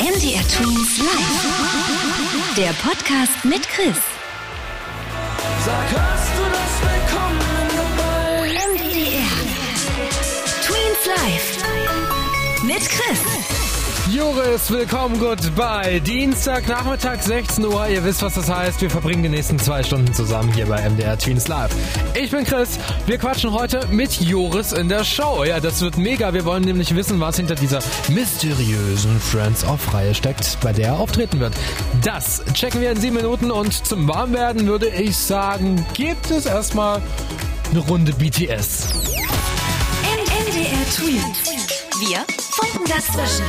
MDR Twins Live. Der Podcast mit Chris. Sag, hörst du das? Willkommen dabei. MDR Twins Live mit Chris. Joris, willkommen, goodbye. Dienstagnachmittag, 16 Uhr. Ihr wisst, was das heißt. Wir verbringen die nächsten 2 Stunden zusammen hier bei MDR Twins Live. Ich bin Chris. Wir quatschen heute mit Joris in der Show. Ja, das wird mega. Wir wollen nämlich wissen, was hinter dieser mysteriösen Friends-Off-Reihe steckt, bei der er auftreten wird. Das checken wir in 7 Minuten und zum Warmwerden würde ich sagen, gibt es erstmal eine Runde BTS. MDR Twins. Wir funken dazwischen.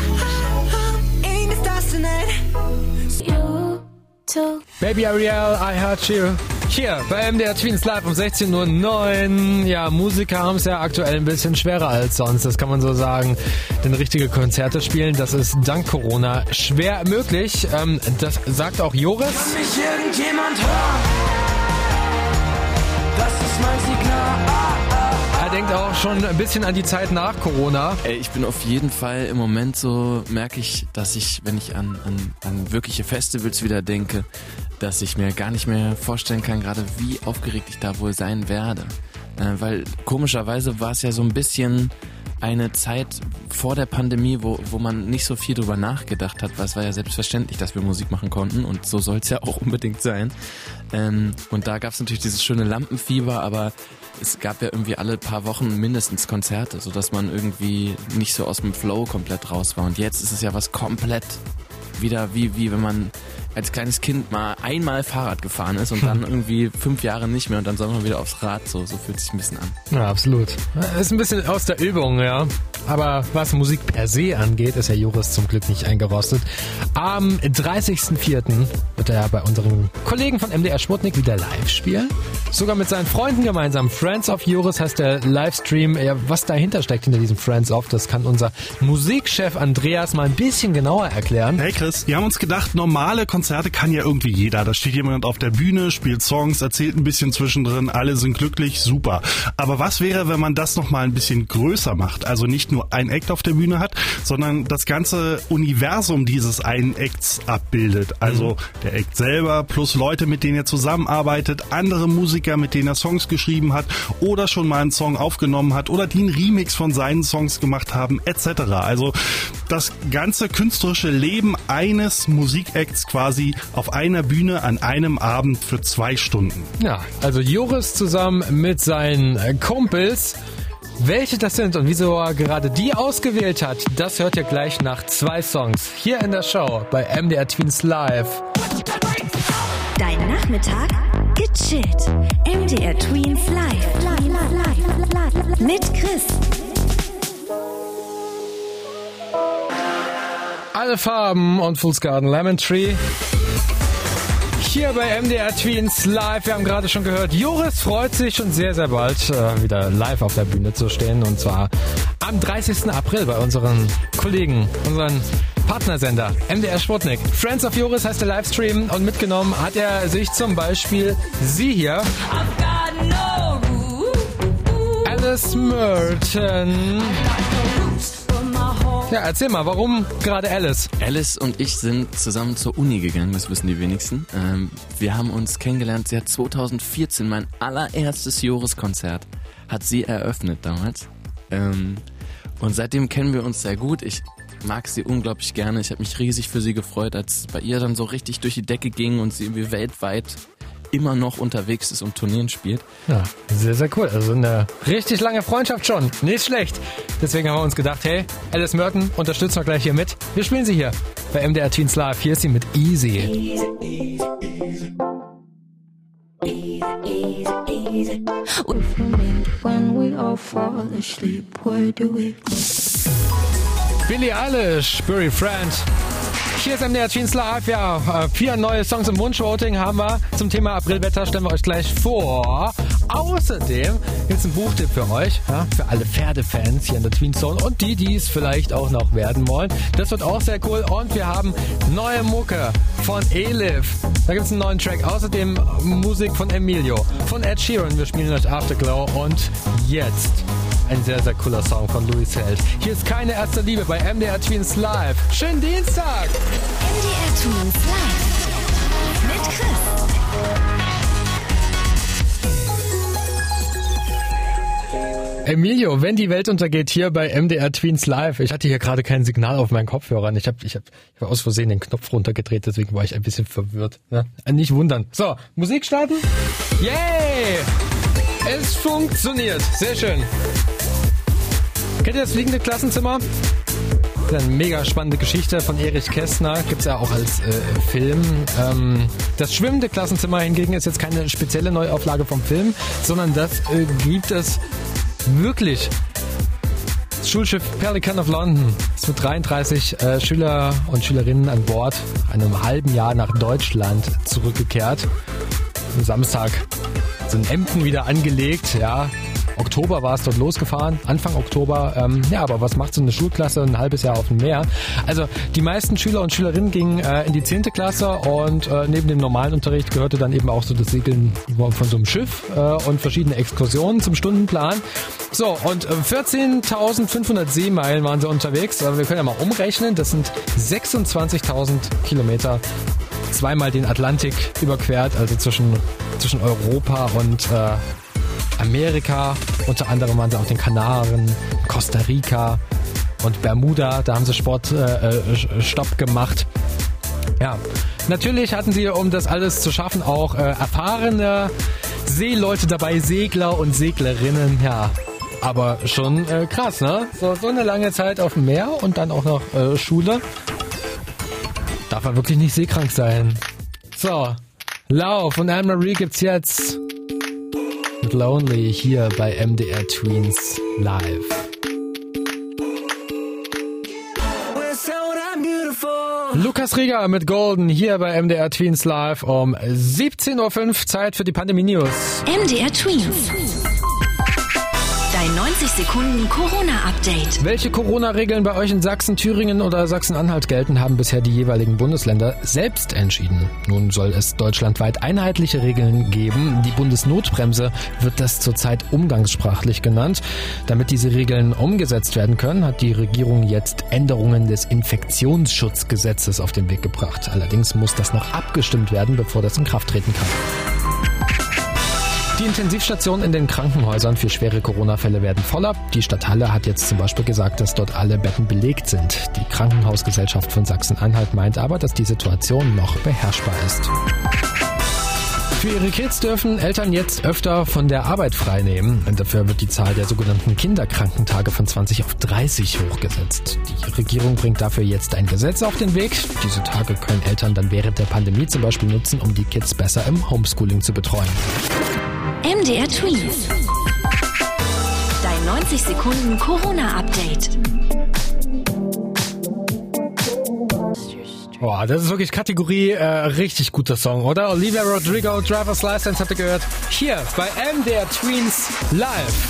Baby Ariel, I Heart You. Hier bei MDR Twins Live um 16:09 Uhr. Ja, Musiker haben es ja aktuell ein bisschen schwerer als sonst, das kann man so sagen. Denn richtige Konzerte spielen, das ist dank Corona schwer möglich. Das sagt auch Joris. Kann mich irgendjemand hören? Das ist mein Signal. Er denkt auch schon ein bisschen an die Zeit nach Corona. Ich bin auf jeden Fall im Moment so, merke ich, dass ich, wenn ich an wirkliche Festivals wieder denke, dass ich mir gar nicht mehr vorstellen kann, gerade wie aufgeregt ich da wohl sein werde. Weil komischerweise war es ja so ein bisschen eine Zeit vor der Pandemie, wo man nicht so viel drüber nachgedacht hat, weil es war ja selbstverständlich, dass wir Musik machen konnten und so soll es ja auch unbedingt sein. Und da gab es natürlich dieses schöne Lampenfieber, aber es gab ja irgendwie alle paar Wochen mindestens Konzerte, sodass man irgendwie nicht so aus dem Flow komplett raus war. Und jetzt ist es ja was komplett wieder wie wenn man als kleines Kind mal einmal Fahrrad gefahren ist und dann irgendwie 5 Jahre nicht mehr und dann soll man wieder aufs Rad. So fühlt es sich ein bisschen an. Ja, absolut. Ist ein bisschen aus der Übung, ja. Aber was Musik per se angeht, ist ja Joris zum Glück nicht eingerostet. Am 30.04. wird er bei unseren Kollegen von MDR Sputnik wieder live spielen. Sogar mit seinen Freunden gemeinsam. Friends of Joris heißt der Livestream. Ja, was dahinter steckt hinter diesem Friends of, das kann unser Musikchef Andreas mal ein bisschen genauer erklären. Hey Chris, wir haben uns gedacht, normale Konzerte kann ja irgendwie jeder. Da steht jemand auf der Bühne, spielt Songs, erzählt ein bisschen zwischendrin, alle sind glücklich, super. Aber was wäre, wenn man das nochmal ein bisschen größer macht? Also nicht nur ein Act auf der Bühne hat, sondern das ganze Universum dieses einen Acts abbildet. Also der Act selber plus Leute, mit denen er zusammenarbeitet, andere Musiker, mit denen er Songs geschrieben hat oder schon mal einen Song aufgenommen hat oder die einen Remix von seinen Songs gemacht haben, etc. Also das ganze künstlerische Leben eines Musikacts quasi auf einer Bühne an einem Abend für 2 Stunden. Ja, also Joris zusammen mit seinen Kumpels. Welche das sind und wieso er gerade die ausgewählt hat, das hört ihr gleich nach 2 Songs hier in der Show bei MDR Twins Live. Dein Nachmittag gechillt. MDR Twins Live. Mit Chris. Alle Farben und Fool's Garden Lemon Tree. Hier bei MDR Twins Live. Wir haben gerade schon gehört, Joris freut sich schon sehr, sehr bald wieder live auf der Bühne zu stehen. Und zwar am 30. April bei unseren Kollegen, unseren Partnersender MDR Sputnik. Friends of Joris heißt der Livestream und mitgenommen hat er sich zum Beispiel sie hier. Alice Merton. Ja, erzähl mal, warum gerade Alice? Alice und ich sind zusammen zur Uni gegangen, das wissen die wenigsten. Wir haben uns kennengelernt, sie hat 2014 mein allererstes Joris-Konzert, hat sie eröffnet damals. Und seitdem kennen wir uns sehr gut. Ich mag sie unglaublich gerne. Ich habe mich riesig für sie gefreut, als es bei ihr dann so richtig durch die Decke ging und sie irgendwie weltweit immer noch unterwegs ist und Turnieren spielt. Ja, sehr, sehr cool. Also eine richtig lange Freundschaft schon. Nicht schlecht. Deswegen haben wir uns gedacht, hey, Alice Merton, unterstützen wir gleich hier mit. Wir spielen sie hier bei MDR Twins Live. Hier ist sie mit Easy. Billie Eilish, Bury Friend. Hier ist MDR Twins Live. Ja, 4 neue Songs im Wunschvoting haben wir. Zum Thema Aprilwetter stellen wir euch gleich vor. Außerdem gibt es einen Buchtipp für euch, ja, für alle Pferdefans hier in der Twin Zone und die es vielleicht auch noch werden wollen. Das wird auch sehr cool. Und wir haben neue Mucke von Elif. Da gibt es einen neuen Track. Außerdem Musik von Emilio, von Ed Sheeran. Wir spielen euch Afterglow und jetzt Ein sehr, sehr cooler Song von Louis Held. Hier ist keine erste Liebe bei MDR Twins Live. Schönen Dienstag! MDR Twins Live mit Chris. Emilio, wenn die Welt untergeht, hier bei MDR Tweens Live. Ich hatte hier gerade kein Signal auf meinen Kopfhörern. Ich hab aus Versehen den Knopf runtergedreht, deswegen war ich ein bisschen verwirrt. Ja? Nicht wundern. So, Musik starten. Yay! Es funktioniert. Sehr schön. Kennt ihr das fliegende Klassenzimmer? Das ist eine mega spannende Geschichte von Erich Kästner. Gibt's ja auch als Film. Das schwimmende Klassenzimmer hingegen ist jetzt keine spezielle Neuauflage vom Film, sondern das gibt es wirklich. Das Schulschiff Pelican of London ist mit 33 Schüler und Schülerinnen an Bord einem halben Jahr nach Deutschland zurückgekehrt. Am Samstag sind Emden wieder angelegt, ja. Oktober war es dort losgefahren, Anfang Oktober. Ja, aber was macht so eine Schulklasse ein halbes Jahr auf dem Meer? Also die meisten Schüler und Schülerinnen gingen in die 10. Klasse und neben dem normalen Unterricht gehörte dann eben auch so das Segeln von so einem Schiff und verschiedene Exkursionen zum Stundenplan. So, und 14.500 Seemeilen waren sie unterwegs. Wir können ja mal umrechnen, das sind 26.000 Kilometer. Zweimal den Atlantik überquert, also zwischen Europa und Amerika. Unter anderem waren sie auf den Kanaren, Costa Rica und Bermuda. Da haben sie Stopp gemacht. Ja, natürlich hatten sie, um das alles zu schaffen, auch erfahrene Seeleute dabei, Segler und Seglerinnen. Ja, aber schon krass, ne? So eine lange Zeit auf dem Meer und dann auch noch Schule. Darf man wirklich nicht seekrank sein. So, Lauf und Anne-Marie gibt's jetzt mit Lonely hier bei MDR Tweens Live. Lukas Rieger mit Golden hier bei MDR Tweens Live um 17.05 Uhr. Zeit für die Pandemie-News. MDR Tweens. Dein 90 Sekunden Corona-Update. Welche Corona-Regeln bei euch in Sachsen, Thüringen oder Sachsen-Anhalt gelten, haben bisher die jeweiligen Bundesländer selbst entschieden. Nun soll es deutschlandweit einheitliche Regeln geben. Die Bundesnotbremse wird das zurzeit umgangssprachlich genannt. Damit diese Regeln umgesetzt werden können, hat die Regierung jetzt Änderungen des Infektionsschutzgesetzes auf den Weg gebracht. Allerdings muss das noch abgestimmt werden, bevor das in Kraft treten kann. Die Intensivstationen in den Krankenhäusern für schwere Corona-Fälle werden voller. Die Stadt Halle hat jetzt zum Beispiel gesagt, dass dort alle Betten belegt sind. Die Krankenhausgesellschaft von Sachsen-Anhalt meint aber, dass die Situation noch beherrschbar ist. Für ihre Kids dürfen Eltern jetzt öfter von der Arbeit freinehmen. Dafür wird die Zahl der sogenannten Kinderkrankentage von 20 auf 30 hochgesetzt. Die Regierung bringt dafür jetzt ein Gesetz auf den Weg. Diese Tage können Eltern dann während der Pandemie zum Beispiel nutzen, um die Kids besser im Homeschooling zu betreuen. MDR Tweens. Dein 90 Sekunden Corona-Update. Boah, das ist wirklich Kategorie richtig guter Song, oder? Olivia Rodrigo, Driver's License, habt ihr gehört? Hier bei MDR Tweens Live.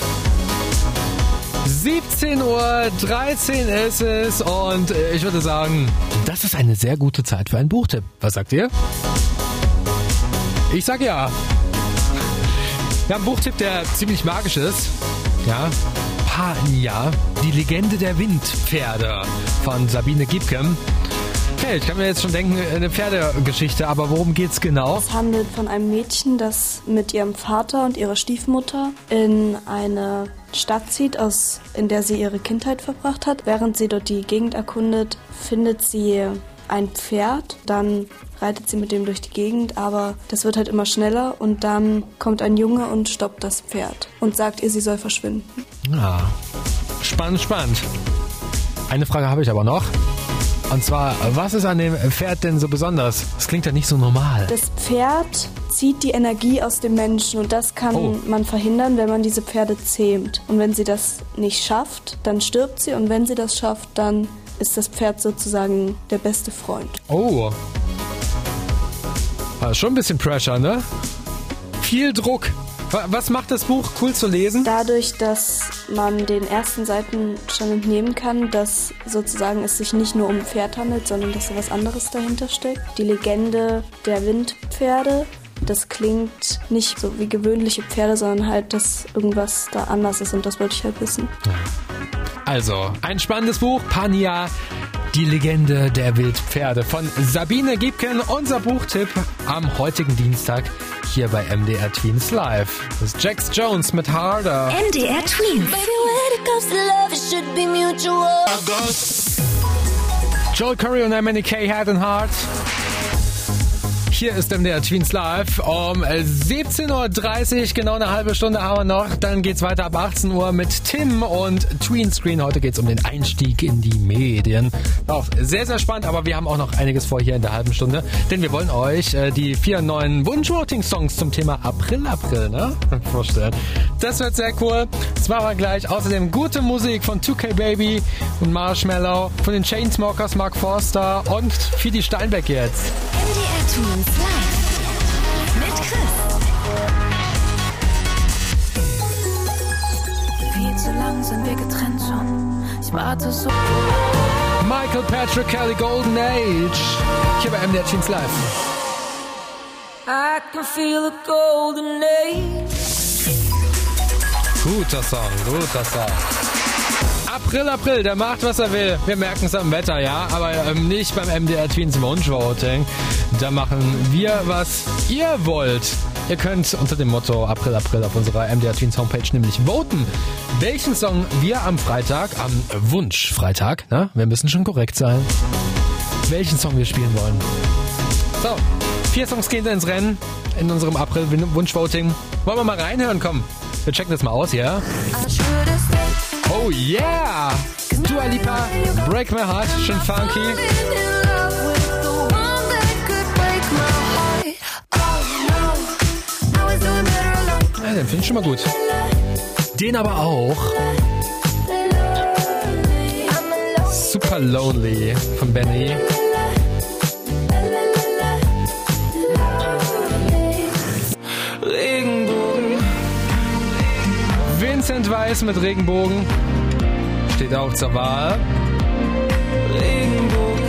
17.13 Uhr ist es und ich würde sagen, das ist eine sehr gute Zeit für einen Buchtipp. Was sagt ihr? Ich sag ja. Wir haben einen Buchtipp, der ziemlich magisch ist. Ja, Pania, die Legende der Windpferde von Sabine Giebken. Okay, ich kann mir jetzt schon denken, eine Pferdegeschichte, aber worum geht's genau? Es handelt von einem Mädchen, das mit ihrem Vater und ihrer Stiefmutter in eine Stadt zieht, in der sie ihre Kindheit verbracht hat. Während sie dort die Gegend erkundet, findet sie ein Pferd, dann reitet sie mit dem durch die Gegend, aber das wird halt immer schneller und dann kommt ein Junge und stoppt das Pferd und sagt ihr, sie soll verschwinden. Ah, spannend, spannend. Eine Frage habe ich aber noch. Und zwar, was ist an dem Pferd denn so besonders? Das klingt ja nicht so normal. Das Pferd zieht die Energie aus dem Menschen und das kann man verhindern, wenn man diese Pferde zähmt. Und wenn sie das nicht schafft, dann stirbt sie und wenn sie das schafft, dann ist das Pferd sozusagen der beste Freund. Oh. Also schon ein bisschen Pressure, ne? Viel Druck. Was macht das Buch cool zu lesen? Dadurch, dass man den ersten Seiten schon entnehmen kann, dass sozusagen es sich nicht nur um ein Pferd handelt, sondern dass da was anderes dahinter steckt. Die Legende der Windpferde das klingt nicht so wie gewöhnliche Pferde, sondern halt, dass irgendwas da anders ist und das wollte ich halt wissen. Also, ein spannendes Buch, Pania, die Legende der Wildpferde von Sabine Giebken, unser Buchtipp am heutigen Dienstag hier bei MDR Tweens Live. Das ist Jax Jones mit Harder. MDR Tweens. Joel Curry und MNK Head and Heart. Hier ist MDR Tweens Live um 17.30 Uhr, genau eine halbe Stunde haben wir noch. Dann geht's weiter ab 18 Uhr mit Tim und Tweenscreen. Heute geht's um den Einstieg in die Medien. Auch sehr, sehr spannend, aber wir haben auch noch einiges vor hier in der halben Stunde. Denn wir wollen euch die 4 neuen Wunsch-Voting-Songs zum Thema April, ne? vorstellen. Das wird sehr cool. Das machen wir gleich. Außerdem gute Musik von 2K Baby und Marshmallow, von den Chainsmokers, Mark Forster und Fidi Steinbeck jetzt. MDR Tweens Live mit Chris. Viel zu lang sind wir getrennt schon. Ich warte so. Michael Patrick Kelly, Golden Age. Hier bei MDR Tweens Live. I can feel the golden age. Guter Song. April, der macht, was er will. Wir merken es am Wetter, ja, aber nicht beim MDR Tweens Wunsch-Voting. Da machen wir, was ihr wollt. Ihr könnt unter dem Motto April auf unserer MDR Tweens Homepage nämlich voten, welchen Song wir am Freitag, am Wunsch-Freitag, ne? Wir müssen schon korrekt sein, welchen Song wir spielen wollen. So, 4 Songs gehen ins Rennen in unserem April-Wunsch-Voting. Wollen wir mal reinhören? Komm, wir checken das mal aus, ja? Oh yeah! Dua Lipa, Break My Heart, schön funky. Ja, den finde ich schon mal gut. Den aber auch. Super Lonely von Benny. Regenbogen. Vincent Weiss mit Regenbogen. Steht auch zur Wahl. Regenbogen.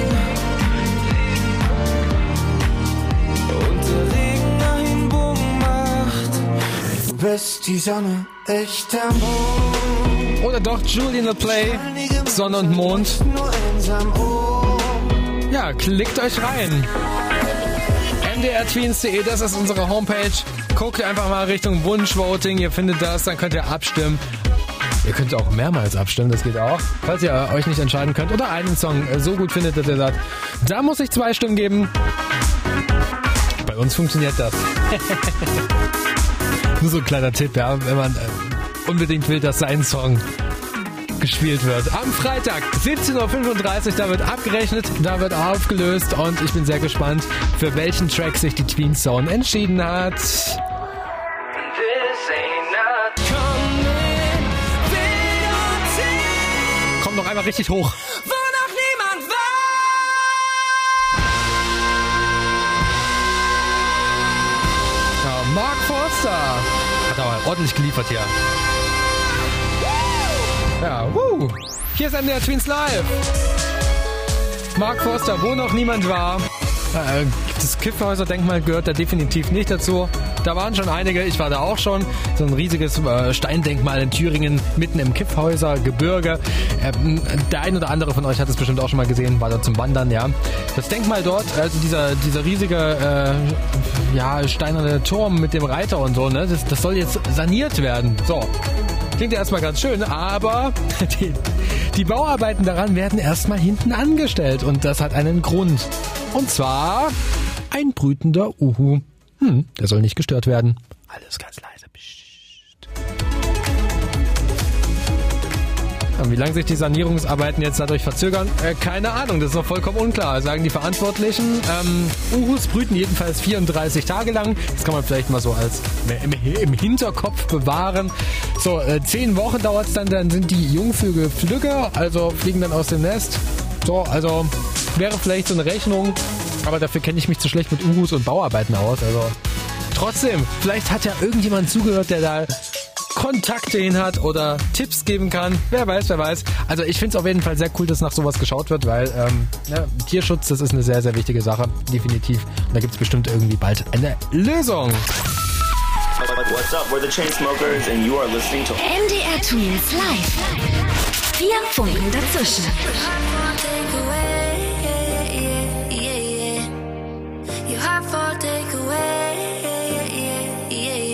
Und der Regen einen Bogen macht. Du bist die Sonne, echter Mond. Oder doch Julian LePlay, Sonne und Mond. Nur einsam, oh. Ja, klickt euch rein. mdrtweens.de, das ist unsere Homepage. Guckt einfach mal Richtung Wunschvoting, ihr findet das, dann könnt ihr abstimmen. Ihr könnt auch mehrmals abstimmen, das geht auch. Falls ihr euch nicht entscheiden könnt oder einen Song so gut findet, dass ihr sagt, da muss ich 2 Stimmen geben. Bei uns funktioniert das. Nur so ein kleiner Tipp, ja, wenn man unbedingt will, dass sein Song gespielt wird. Am Freitag, 17.35 Uhr, da wird abgerechnet, da wird aufgelöst und ich bin sehr gespannt, für welchen Track sich die Tweens Zone entschieden hat. Kommt noch einmal richtig hoch. Wo noch niemand war. Ja, Mark Forster hat aber ordentlich geliefert hier. Ja, Hier ist MDR Tweens Live. Mark Forster, wo noch niemand war. Das Kiffhäuser-Denkmal gehört da definitiv nicht dazu. Da waren schon einige, ich war da auch schon. So ein riesiges Steindenkmal in Thüringen, mitten im Kiffhäuser-Gebirge. Der ein oder andere von euch hat es bestimmt auch schon mal gesehen, war da zum Wandern, ja. Das Denkmal dort, also dieser riesige steinerne Turm mit dem Reiter und so, ne, das soll jetzt saniert werden. So. Klingt ja erstmal ganz schön, aber die Bauarbeiten daran werden erstmal hinten angestellt und das hat einen Grund. Und zwar ein brütender Uhu. Der soll nicht gestört werden. Alles ganz leise. Psst. Und wie lange sich die Sanierungsarbeiten jetzt dadurch verzögern? Keine Ahnung, das ist noch vollkommen unklar, sagen die Verantwortlichen. Uhus brüten jedenfalls 34 Tage lang. Das kann man vielleicht mal so als im Hinterkopf bewahren. So, 10 Wochen dauert es dann sind die Jungvögel flügge, also fliegen dann aus dem Nest. So, also wäre vielleicht so eine Rechnung, aber dafür kenne ich mich zu schlecht mit Uhus und Bauarbeiten aus. Also trotzdem, vielleicht hat ja irgendjemand zugehört, der da Kontakte hin hat oder Tipps geben kann. Wer weiß. Also ich finde es auf jeden Fall sehr cool, dass nach sowas geschaut wird, weil Tierschutz, das ist eine sehr, sehr wichtige Sache, definitiv. Und da gibt es bestimmt irgendwie bald eine Lösung. What's up, we're the Chainsmokers and you are listening to MDR Twins Live. Wir funken dazwischen.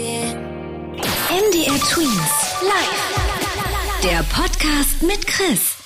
MDR Twins Live. Der Podcast mit Chris.